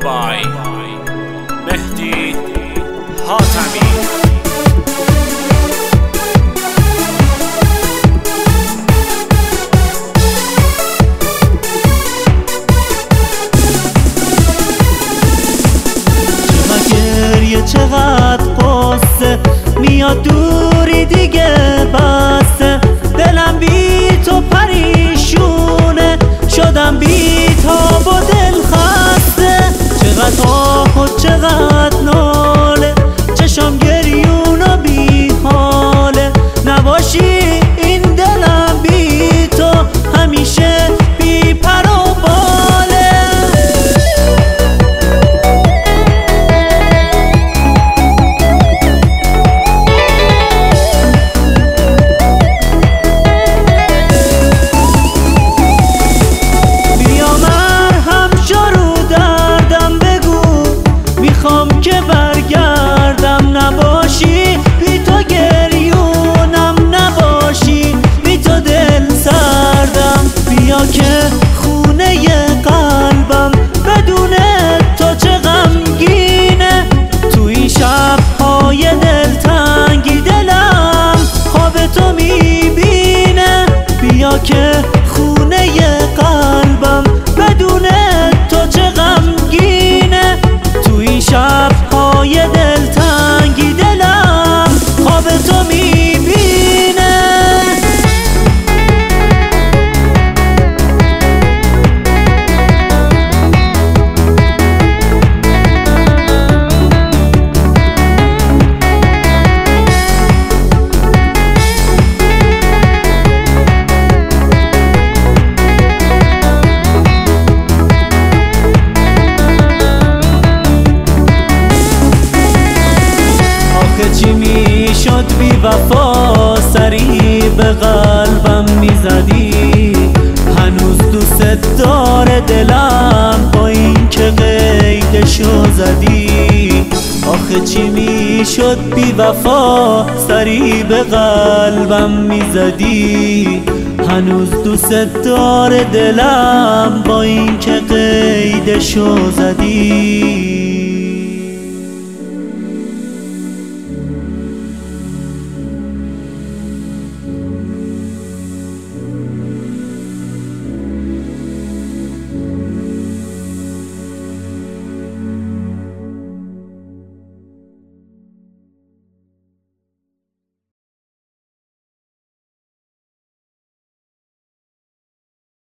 by مهدی حاتمی. چقدر قصه میاد دوری دیگه بسته، دلم بی تو پریشونه، شدم بی تاب و دل خسته. چقدر آه و چقدر ناله، چشم گریون و بی حاله، نباشی این دلم بی تو همیشه بی پر و باله. که برگردم نباشی بی تو گریونم، نباشی بی تو دل سردم. بیا که خونه قلبم بدون تو چه غمگینه، تو این شب‌های دلتنگی دلم خواب تو میبینه. بیا که خونه قلبم بدون تو چه غمگینه، تو این شب‌های دلتنگی دلم خواب تو میبینه. چی میشد بی وفا سری به قلبم میزدی، هنوز دوست داره دلم با این که قیدشو زدی. آخه چی میشد بی وفا سری به قلبم میزدی، هنوز دوست داره دلم با این که قیدشو زدی.